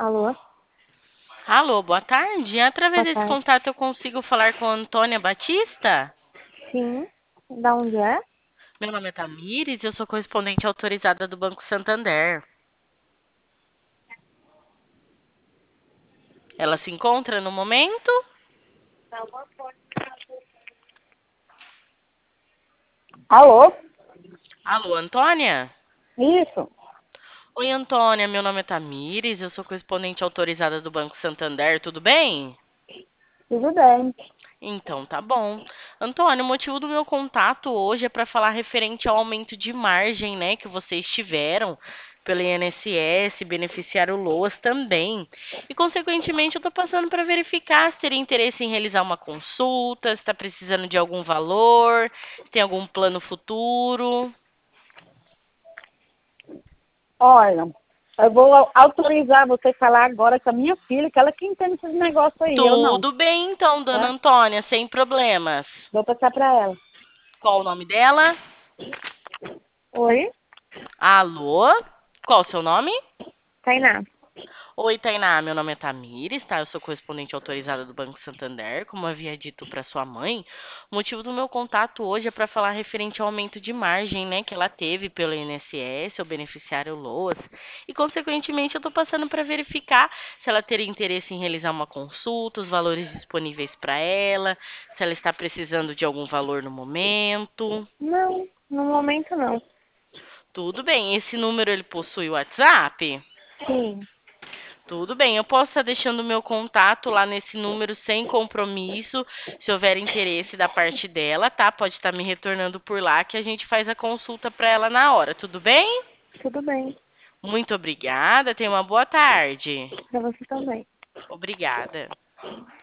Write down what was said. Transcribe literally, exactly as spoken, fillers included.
Alô? Alô, boa tarde. Através Boa desse tarde. contato eu consigo falar com a Antônia Batista? Sim. Da onde é? Meu nome é Tamires e eu sou correspondente autorizada do Banco Santander. Ela se encontra no momento? Alô? Alô, Antônia? Isso. Oi, Antônia. Meu nome é Tamires, eu sou correspondente autorizada do Banco Santander. Tudo bem? Tudo bem. Então, tá bom. Antônio, o motivo do meu contato hoje é para falar referente ao aumento de margem, né, que vocês tiveram pelo I N S S, beneficiário LOAS também. E, consequentemente, eu estou passando para verificar se teria interesse em realizar uma consulta, se está precisando de algum valor, se tem algum plano futuro. Olha, eu vou au- autorizar você falar agora com a minha filha, que ela que entende esses negócios aí, eu não, Tudo bem, então, dona tá? Antônia, sem problemas. Vou passar pra ela. Qual o nome dela? Oi? Alô? Qual o seu nome? Tainá. Oi, Tainá, meu nome é Tamires, tá? Eu sou correspondente autorizada do Banco Santander, como havia dito para sua mãe. O motivo do meu contato hoje é para falar referente ao aumento de margem, né, que ela teve pelo I N S S, o beneficiário LOAS, e consequentemente eu estou passando para verificar se ela teria interesse em realizar uma consulta, os valores disponíveis para ela, se ela está precisando de algum valor no momento. Não, no momento não. Tudo bem, esse número ele possui WhatsApp? Sim. Tudo bem, eu posso estar deixando o meu contato lá nesse número sem compromisso, se houver interesse da parte dela, tá? Pode estar me retornando por lá que a gente faz a consulta para ela na hora, tudo bem? Tudo bem. Muito obrigada, tenha uma boa tarde. Pra você também. Obrigada.